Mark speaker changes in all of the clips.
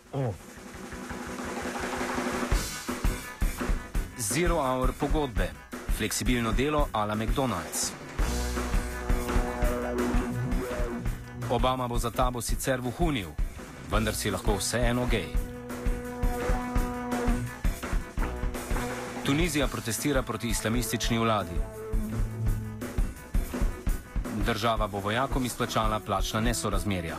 Speaker 1: Zero hour pogodbe. Fleksibilno delo a la McDonald's. Obama bo za tabo sicer vohunil, vendar si lahko vseeno gej. Tunizija protestira proti islamistični vladi. Država bo vojakom izplačala plačna nesorazmerja.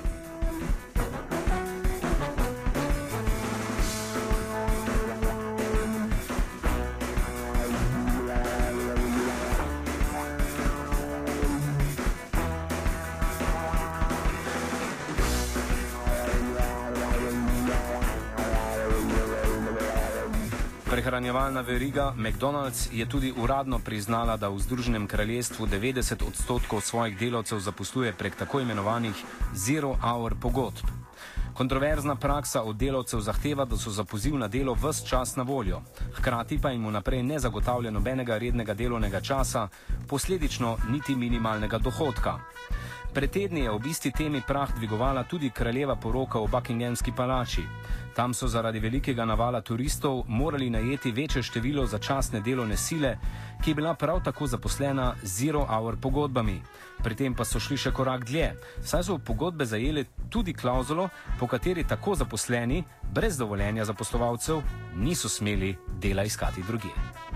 Speaker 1: Prehranjevalna veriga McDonald's je tudi uradno priznala, da v Združenem kraljestvu 90% svojih delavcev zaposluje prek tako imenovanih zero-hour pogodb. Kontroverzna praksa od delavcev zahteva, da so za poziv na delo ves čas na voljo, hkrati pa jim vnaprej ne zagotavlja nobenega rednega delovnega časa, posledično niti minimalnega dohodka. Pred tedni je ob isti temi prah dvigovala tudi kraljeva poroka v Buckinghamski palači. Tam so zaradi velikega navala turistov morali najeti večje število začasne delovne sile, ki je bila prav tako zaposlena z zero-hour pogodbami. Pri tem pa so šli še korak dlje, saj so v pogodbe zajeli tudi klauzulo, po kateri tako zaposleni, brez dovoljenja zaposlovalcev, niso smeli dela iskati drugje.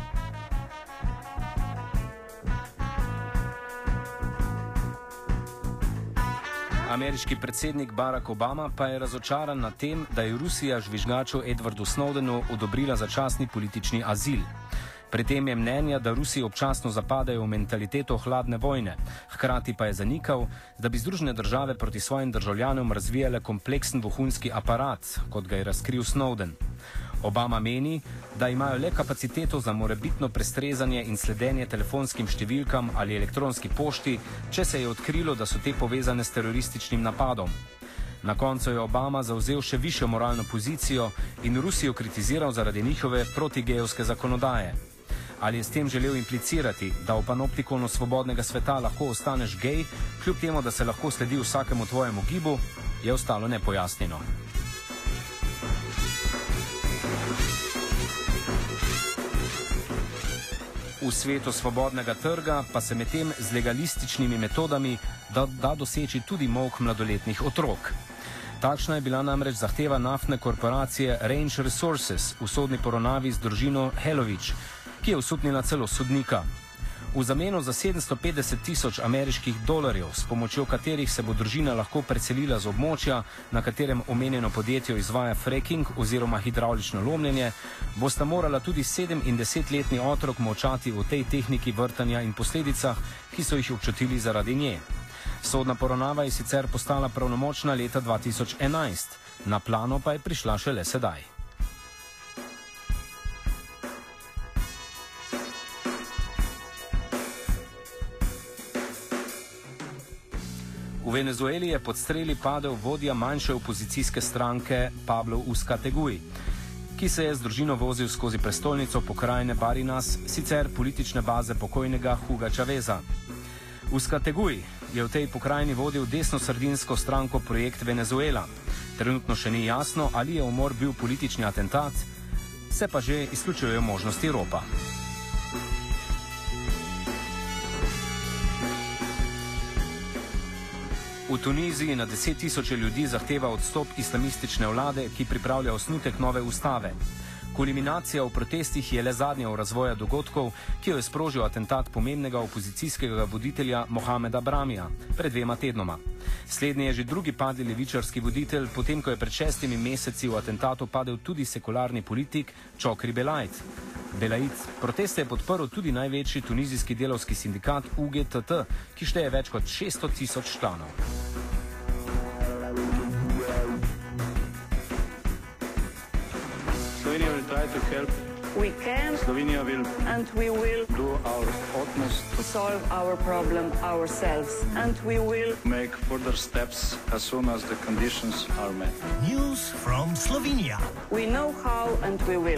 Speaker 1: Ameriški predsednik Barack Obama pa je razočaran nad tem, da je Rusija žvižgaču Edwardu Snowdenu odobrila začasni politični azil. Pri tem je mnenja, da Rusi občasno zapadajo v mentaliteto hladne vojne, hkrati pa je zanikal, da bi Združene države proti svojim državljanom razvijale kompleksen vohunski aparat, kot ga je razkril Snowden. Obama meni, da imajo le kapaciteto za morebitno prestrezanje in sledenje telefonskim številkam ali elektronski pošti, če se je odkrilo, da so te povezane s terorističnim napadom. Na koncu je Obama zavzel še višjo moralno pozicijo in Rusijo kritiziral zaradi njihove protigejevske zakonodaje. Ali je s tem želel implicirati, da v panoptikonu svobodnega sveta lahko ostaneš gej, kljub temu, da se lahko sledi vsakemu tvojemu gibu, je ostalo nepojasnjeno. V svetu svobodnega trga pa se medtem z legalističnimi metodami da doseči tudi molk mladoletnih otrok. Takšna je bila namreč zahteva naftne korporacije Range Resources v sodni poravnavi z družino Helovič, ki je osupnila celo sodnika. V zameno za $750,000 ameriških, s pomočjo katerih se bo družina lahko preselila z območja, na katerem omenjeno podjetje izvaja fracking oziroma hidravlično lomljenje, bosta morala tudi 7 in 10-letni otrok molčati o tej tehniki vrtanja in posledicah, ki so jih občutili zaradi nje. Sodna poravnava je sicer postala pravnomočna leta 2011, na plano pa je prišla šele sedaj. V Venezueli je pod streli padel vodja manjše opozicijske stranke Pablo Uzcategui, ki se je z družino vozil skozi prestolnico pokrajine Barinas, sicer politične baze pokojnega Huga Chaveza. Uzcategui je v tej pokrajini vodil desnosredinsko stranko Projekt Venezuela. Trenutno še ni jasno, ali je umor bil politični atentat, se pa že izključujejo možnosti ropa. V Tuniziji na 10.000 ljudi zahteva odstop islamistične vlade, ki pripravlja osnutek nove ustave. Kulminacija v protestih je le zadnja v razvoju dogodkov, ki jo je sprožil atentat pomembnega opozicijskega voditelja Mohameda Bramija pred 2 tednoma. Slednji je že drugi padli levičarski voditelj, potem ko je pred 6 meseci v atentatu padel tudi sekularni politik Chokri Belaid. Proteste je podprl tudi največji tunizijski delavski sindikat UGTT, ki šteje več kot 600.000 članov.
Speaker 2: Slovenia will try to help.
Speaker 3: We can.
Speaker 2: Slovenia will.
Speaker 3: And we will.
Speaker 2: Do our utmost.
Speaker 3: To solve our problem ourselves. And we will.
Speaker 2: Make further steps as soon as the conditions are met.
Speaker 4: News from Slovenia.
Speaker 3: We know how and we will.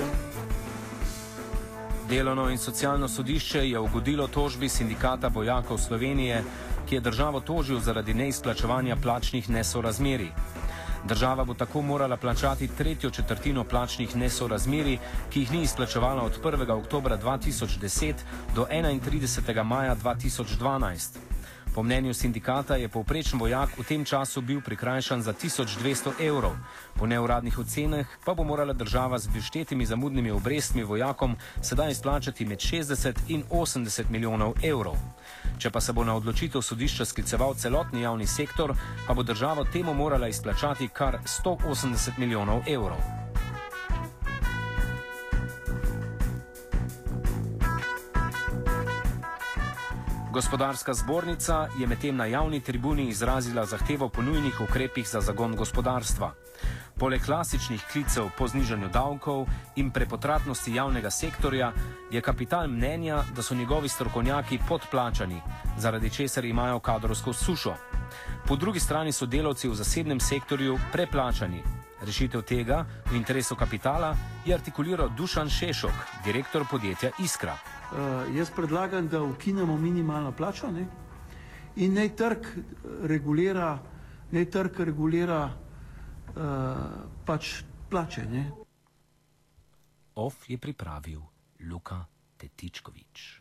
Speaker 1: Delovno in socialno sodišče je ugodilo tožbi sindikata vojakov Slovenije, ki je državo tožil zaradi neizplačevanja plačnih nesorazmerij. Država bo tako morala plačati tretjo četrtino plačnih nesorazmerij, ki jih ni izplačevala od 1. oktobra 2010 do 31. maja 2012. Po mnenju sindikata je povprečen vojak v tem času bil prikrajšan za 1200 evrov. Po neuradnih ocenah pa bo morala država z vštetimi zamudnimi obrestmi vojakom sedaj izplačati med 60 in 80 milijonov evrov. Če pa se bo na odločitev sodišča skliceval celotni javni sektor, pa bo država temu morala izplačati kar 180 milijonov evrov. Gospodarska zbornica je medtem na javni tribuni izrazila zahtevo po nujnih ukrepih za zagon gospodarstva. Poleg klasičnih klicev po znižanju davkov in prepotratnosti javnega sektorja je Kapital mnenja, da so njegovi strokovnjaki podplačani, zaradi česar imajo kadrovsko sušo. Po drugi strani so delavci v zasebnem sektorju preplačani. Rešitev tega v interesu kapitala je artikuliral Dušan Šešok, direktor podjetja Iskra.
Speaker 5: Jaz predlagam, da ukinemo minimalno plačo, ne? In naj trg regulira pač plače. Ne?
Speaker 1: OF je pripravil Luka Tetičkovič.